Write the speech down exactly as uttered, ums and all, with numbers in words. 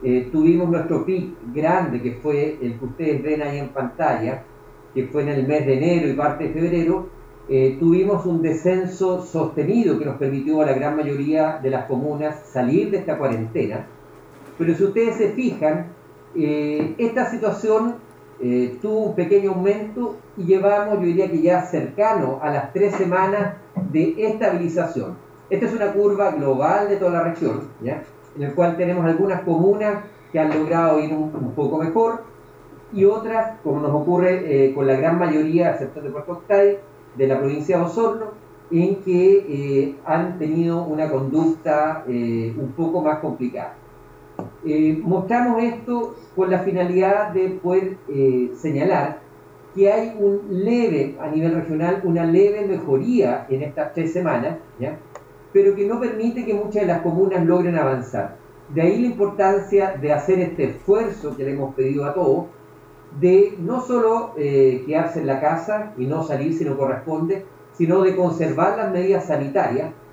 eh, tuvimos nuestro pic grande, que fue el que ustedes ven ahí en pantalla, que fue en el mes de enero y parte de febrero. Eh, tuvimos un descenso sostenido que nos permitió a la gran mayoría de las comunas salir de esta cuarentena. Pero si ustedes se fijan, eh, esta situación eh, tuvo un pequeño aumento y llevamos, yo diría que ya cercano a las tres semanas de estabilización. Esta es una curva global de toda la región, ¿ya? En el cual tenemos algunas comunas que han logrado ir un, un poco mejor y otras, como nos ocurre eh, con la gran mayoría, excepto de Puerto Octay, de la provincia de Osorno, en que eh, han tenido una conducta eh, un poco más complicada. Eh, mostramos esto con la finalidad de poder eh, señalar que hay un leve, a nivel regional, una leve mejoría en estas tres semanas, ¿ya? Pero que no permite que muchas de las comunas logren avanzar. De ahí la importancia de hacer este esfuerzo que le hemos pedido a todos, de no solo eh, quedarse en la casa y no salir si no corresponde, sino de conservar las medidas sanitarias,